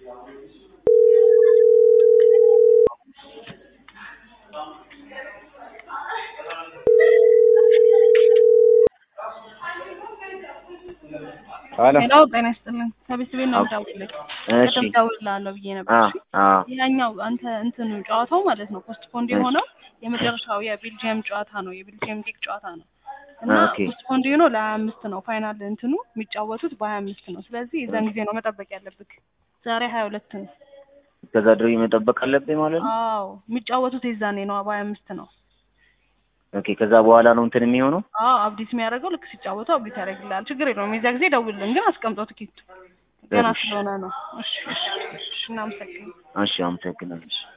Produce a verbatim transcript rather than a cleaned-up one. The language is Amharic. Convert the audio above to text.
Hello. Hello, ጤና ይስጥልኝ ከቤተሰቤ ነው የምደውልልህ። ቅድም ደውልልሃለሁ ብዬ ነበር። እሺ ያኛው አንተ እንትን ጨዋታው ማለት ነው ፖስትፖንድ የሆነው የመጨረሻው የቤልጂየም ጨዋታ ነው የቤልጂየም ሊግ ጨዋታ ነው እና ፖስትፖንድ የሆነው ለሀያ አምስት ነው ፋይናል እንትኑ የሚጫወቱት በሀያ አምስት ነው። ስለዚህ የዛን ጊዜ ነው መጠበቅ ያለብህ። ዛሬ ሀያ ሁለት ነው። ከዛ ድረስ መጠበቅ አለብኝ ማለት ነው? አዎ የሚጫወቱት የዛኔ ነው በሀያ አምስት ነው። ኦኬ ከዛ በኋላ ነው እንትን የሚሆነው? አዎ አብዲት የሚያደርገው ልክ ሲጫወቱ አብዲት ያደርግልሃል። ችግር የለውም የዛ ጊዜ ደውልልን ግን አስቀምጠው ትኬት ገና ስለሆነ ነው። እሺ እሺ እናመሰግናለን። እሺ አመሰግናለሁ።